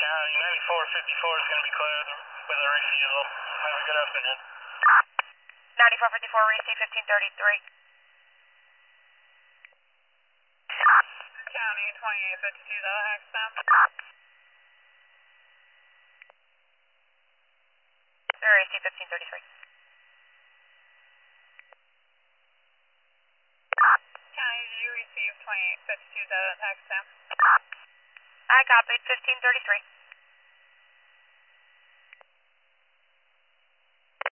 County, 9454 is going to be cleared with a refusal. Have a good afternoon. 9454, receive 1533. County 2852, that'll hex them. Receive 1533. County, did you receive 2852, that'll hex them? I copied 1533.